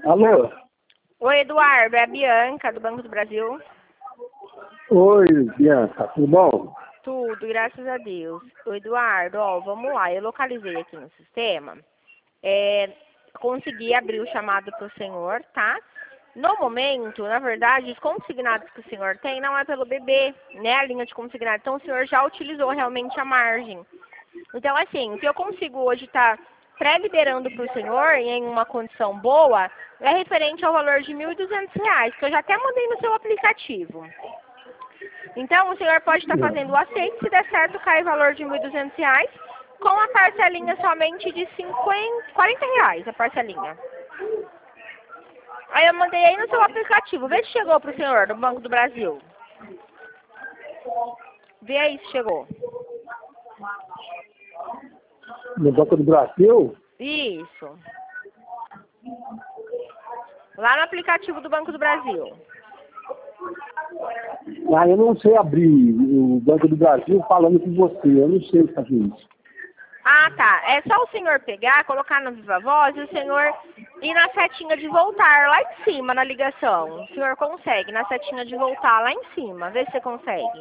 Alô? Oi, Eduardo, é a Bianca, do Banco do Brasil. Oi, Bianca, tudo bom? Tudo, graças a Deus. Ô, Eduardo, ó, vamos lá, eu localizei aqui no sistema. Consegui abrir o chamado para o senhor, tá? No momento, na verdade, os consignados que o senhor tem não é pelo bebê, né? A linha de consignado. Então, o senhor já utilizou realmente a margem. Então, assim, o que eu consigo hoje estar pré-liberando para o senhor, em uma condição boa, é referente ao valor de R$ 1.200, que eu já até mandei no seu aplicativo. Então, o senhor pode estar fazendo o aceite, se der certo, cai o valor de R$ 1.200, com a parcelinha somente de R$ 40, a parcelinha. Aí eu mandei aí no seu aplicativo. Vê se chegou pro senhor do Banco do Brasil. Vê aí se chegou. No Banco do Brasil? Isso. Lá no aplicativo do Banco do Brasil. Ah, eu não sei abrir o Banco do Brasil falando com você, eu não sei fazer isso. Ah, tá. É só o senhor pegar, colocar no Viva Voz e o senhor ir na setinha de voltar lá em cima na ligação. O senhor consegue, na setinha de voltar lá em cima. Vê se você consegue.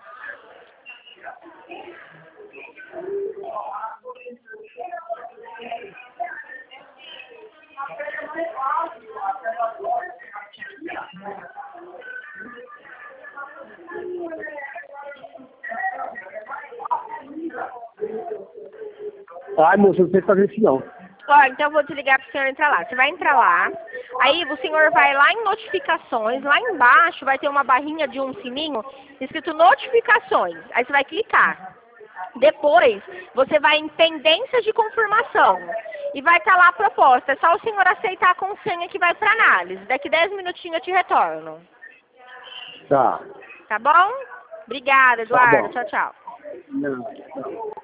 Ai, moço, eu não sei fazer isso não. Ó, então eu vou desligar para o senhor entrar lá. Você vai entrar lá, aí o senhor vai lá em notificações, lá embaixo vai ter uma barrinha de um sininho escrito notificações. Aí você vai clicar. Depois, você vai em pendências de confirmação e vai estar lá a proposta. É só o senhor aceitar com senha que vai para análise. Daqui 10 minutinhos eu te retorno. Tá. Tá bom? Obrigada, Tá Eduardo. bom. Tchau, tchau. Não.